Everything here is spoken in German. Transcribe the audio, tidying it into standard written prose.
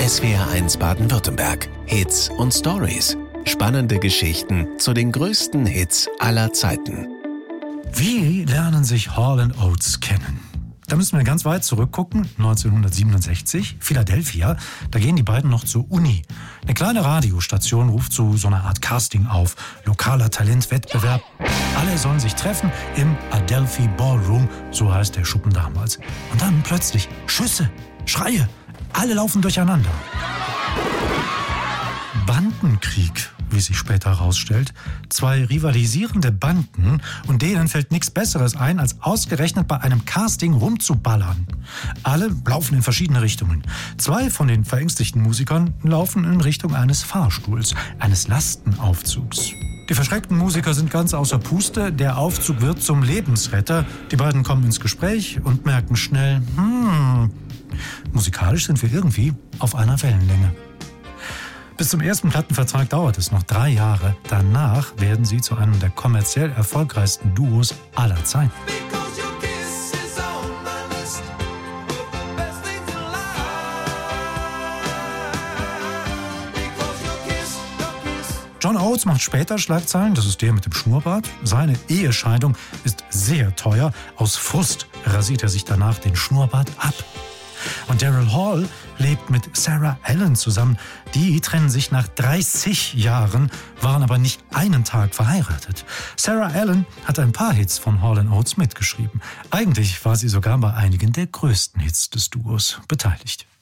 SWR1 Baden-Württemberg. Hits und Stories. Spannende Geschichten zu den größten Hits aller Zeiten. Wie lernen sich Hall & Oates kennen? Da müssen wir ganz weit zurückgucken, 1967, Philadelphia. Da gehen die beiden noch zur Uni. Eine kleine Radiostation ruft zu so einer Art Casting auf. Lokaler Talentwettbewerb. Alle sollen sich treffen im Adelphi Ballroom, so heißt der Schuppen damals. Und dann plötzlich Schüsse, Schreie. Alle laufen durcheinander. Bandenkrieg, wie sich später herausstellt. Zwei rivalisierende Banden und denen fällt nichts Besseres ein, als ausgerechnet bei einem Casting rumzuballern. Alle laufen in verschiedene Richtungen. Zwei von den verängstigten Musikern laufen in Richtung eines Fahrstuhls, eines Lastenaufzugs. Die verschreckten Musiker sind ganz außer Puste, der Aufzug wird zum Lebensretter. Die beiden kommen ins Gespräch und merken schnell, musikalisch sind wir irgendwie auf einer Wellenlänge. Bis zum ersten Plattenvertrag dauert es noch 3 Jahre. Danach werden sie zu einem der kommerziell erfolgreichsten Duos aller Zeiten. John Oates macht später Schlagzeilen, das ist der mit dem Schnurrbart. Seine Ehescheidung ist sehr teuer. Aus Frust rasiert er sich danach den Schnurrbart ab. Und Daryl Hall lebt mit Sarah Allen zusammen. Die trennen sich nach 30 Jahren, waren aber nicht einen Tag verheiratet. Sarah Allen hat ein paar Hits von Hall & Oates mitgeschrieben. Eigentlich war sie sogar bei einigen der größten Hits des Duos beteiligt.